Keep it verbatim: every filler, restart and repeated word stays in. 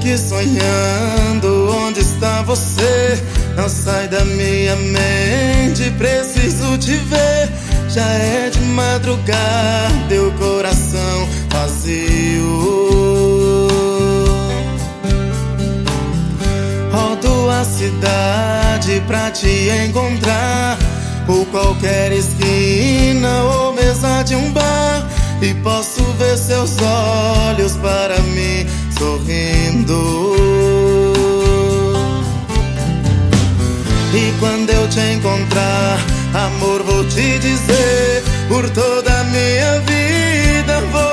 aqui sonhando, onde está você? Não sai da minha mente, preciso te ver. Já é de madrugada, o coração vazio. Rodo a cidade pra te encontrar, por qualquer esquina ou mesa de um bar, e posso ver seus olhos para mim sorrindo. E quando eu te encontrar, amor, vou te dizer, por toda a minha vida vou